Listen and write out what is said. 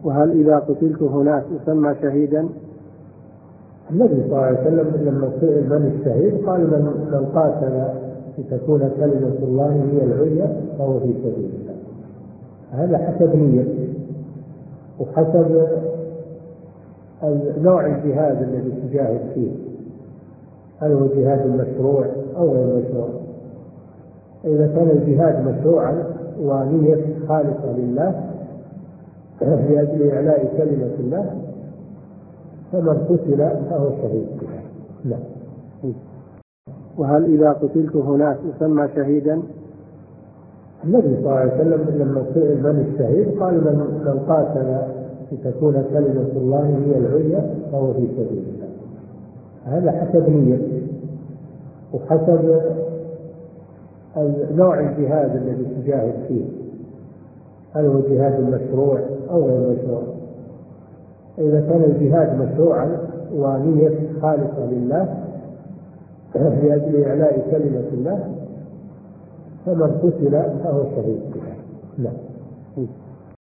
وهل إذا قتلت هناك أسمى شهيدا؟ النبي صلى الله عليه وسلم لما سئل من الشهيد قال من قاتل لتكون كلمة الله هي العليا فهو في سبيل الله. هذا حسب نيته وحسب نوع الجهاد الذي تجاهد فيه، هل هو جهاد مشروع أو غير مشروع. إذا كان الجهاد مشروعا ونية خالصة لله لأجل إعلاء كلمة الله فمن قتل فهو شهيد بها. لا. وهل إذا قتلت هناك أسمى شهيدا؟ النبي صلى الله عليه وسلم لما سئل من الشهيد قال من قاتل لتكون كلمة الله هي العليا فهو في سبيل الله. هذا حسب نيته وحسب نوع الجهاد الذي تجاهد فيه، هل هو جهاد مشروع أو غير مشروع. إذا كان الجهاد مشروعا ونية خالصة لله لأجل إعلاء كلمة الله فمن قتل فهو شهيد بها. لا.